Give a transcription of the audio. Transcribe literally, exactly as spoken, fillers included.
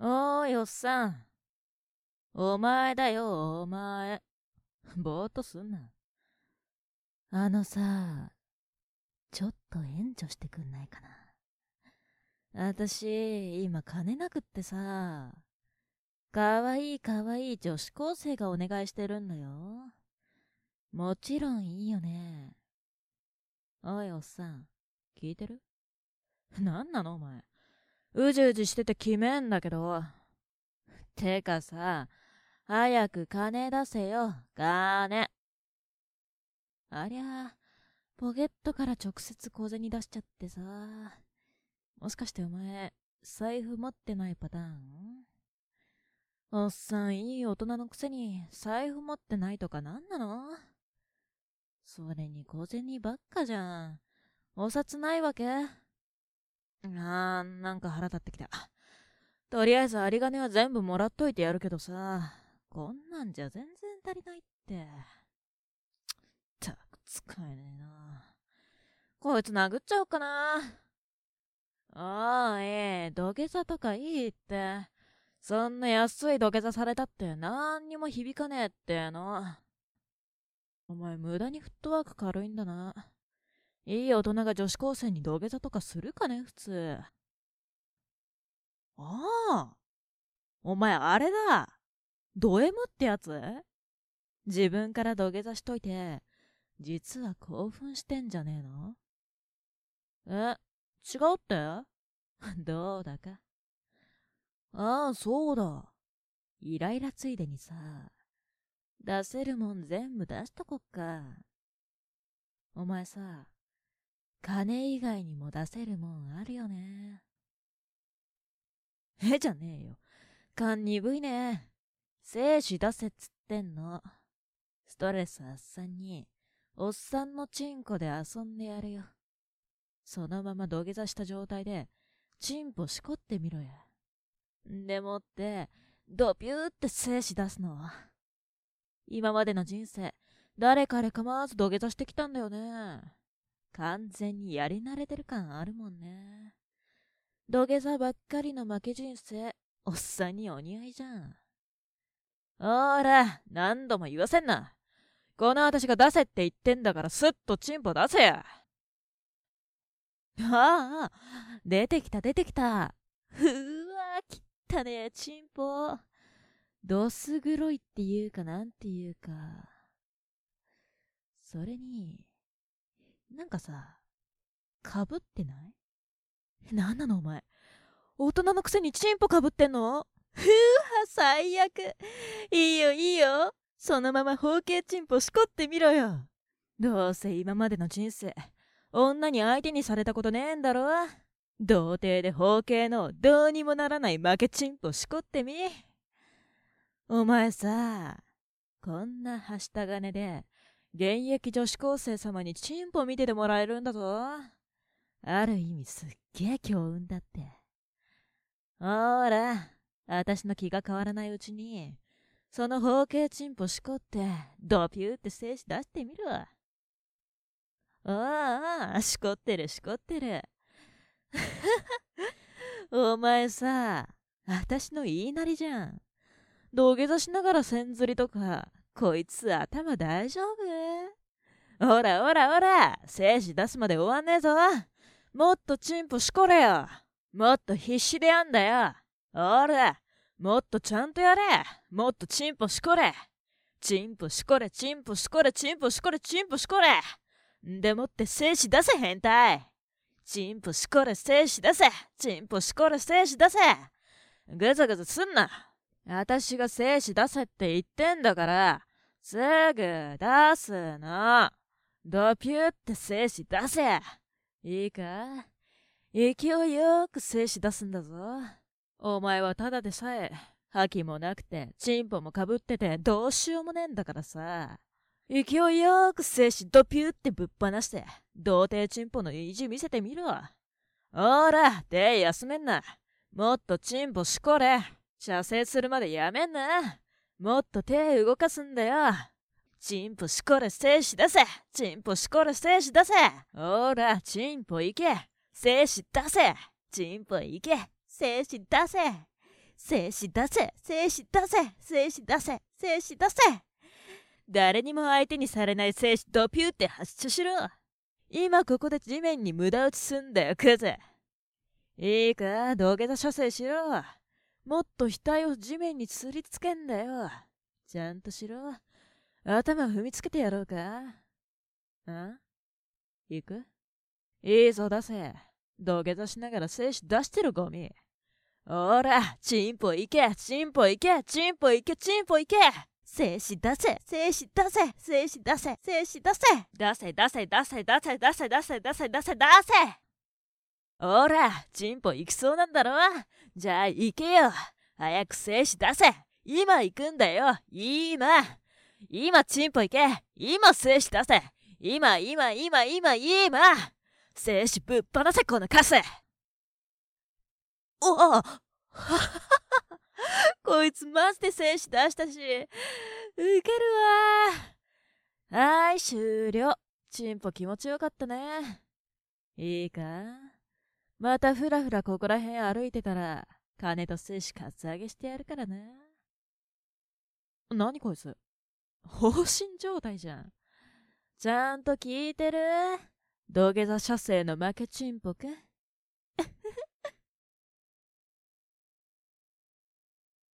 おーい、おっさん。お前だよ、お前。ぼーっとすんな。あのさ、ちょっと援助してくんないかな。あたし、今金なくってさ、かわいいかわいい女子高生がお願いしてるんだよ。もちろんいいよね。おい、おっさん。聞いてる？なんなのお前。うじうじしてて決めんだけど。てかさ、早く金出せよ、金。ありゃあ、ポケットから直接小銭出しちゃってさ。もしかしてお前、財布持ってないパターン？おっさん、いい大人のくせに財布持ってないとかなんなの？それに小銭ばっかじゃん。お札ないわけ？あー、なんか腹立ってきた。とりあえず有り金は全部もらっといてやるけどさ、こんなんじゃ全然足りないって。ったく使えねえな。こいつ殴っちゃおうかな。ああ、ええ、土下座とかいいって。そんな安い土下座されたって何にも響かねえっての。お前無駄にフットワーク軽いんだな。いい大人が女子高生に土下座とかするかね、普通。ああ、お前あれだ。ド M ってやつ？自分から土下座しといて、実は興奮してんじゃねえの？え、違うって？どうだか。ああ、そうだ。イライラついでにさ、出せるもん全部出しとこっか。お前さ、金以外にも出せるもんあるよね。えじゃねえよ。勘鈍いね。精子出せっつってんの。ストレス発散に、おっさんのチンコで遊んでやるよ。そのまま土下座した状態で、チンポしこってみろや。でもって、ドピューって精子出すの。今までの人生、誰彼構わず土下座してきたんだよね。完全にやり慣れてる感あるもんね。土下座ばっかりの負け人生、おっさんにお似合いじゃん。ほーら、何度も言わせんな。この私が出せって言ってんだからスッとチンポ出せや。ああ、出てきた出てきた。ふうわ、きったね、チンポ。どす黒いっていうかなんていうか。それに、なんかさ、かぶってない？なんなのお前。大人のくせにチンポかぶってんの？ふうは最悪。いいよいいよ。そのまま包茎チンポしこってみろよ。どうせ今までの人生、女に相手にされたことねえんだろ。童貞で包茎のどうにもならない負けチンポしこってみ。お前さ、こんなはした金で、現役女子高生様にチンポ見ててもらえるんだぞ。ある意味すっげえ強運だって。ほーら、あたしの気が変わらないうちに、その包茎チンポしこって、ドピューって精子出してみろ。ああ、しこってるしこってる。お前さ、あたしの言いなりじゃん。土下座しながら線ずりとか、こいつ頭大丈夫？ほらほらほら、精子出すまで終わんねえぞ。もっとチンポしこれよ。もっと必死でやんだよ。ほら、もっとちゃんとやれ。もっとチンポしこれ。チンポしこれ、チンポしこれ、チンポしこれ、チンポしこれ。でもって精子出せ変態。チンポしこれ、精子出せ。チンポしこれ、精子出せ。ぐずぐずすんな。あたしが精子出せって言ってんだから、すぐ出すの。ドピューって精子出せ。いいか？勢いよく精子出すんだぞ。お前はただでさえ、覇気もなくて、チンポもかぶってて、どうしようもねえんだからさ。勢いよく精子ドピューってぶっ放して、童貞チンポの意地見せてみろ。ほら、手休めんな。もっとチンポしこれ。射精するまでやめんな。もっと手動かすんだよ。チンポしこれ精子出せ。チンポしこれ精子出せ。ほら、チンポいけ。精子出せ。チンポいけ。精子出せ。 精子出せ精子出せ精子出せ精子出せ。誰にも相手にされない精子ドピューって発射しろ。今ここで地面に無駄打ちすんだよクズ。いいか土下座射精しろ。もっと額を地面につりつけんだよ。ちゃんとしろ。頭踏みつけてやろうか。ん行く？いいぞ出せ。土下座しながら精子出してるゴミ。おら、チンポ行け、チンポ行け、チンポ行け、チンポ行け。精子出せ、精子出せ、精子出せ、精子出せ。出せ、出せ、出せ、出せ、出せ、出せ、出せ、出せ、出せ。おら、チンポ行きそうなんだろ？じゃあ行けよ。早く精子出せ。今行くんだよ。今。今チンポ行け。今精子出せ。今、今、今、今、今。精子ぶっ放せ、このカス。おあこいつマジで精子出したし、ウケるわ。はーい、終了。チンポ気持ちよかったね。いいか？またふらふらここらへん歩いてたら、金と精子カツアゲしてやるからな。何こいつ？放心状態じゃん。ちゃんと聞いてる？土下座射精の負けチンポか？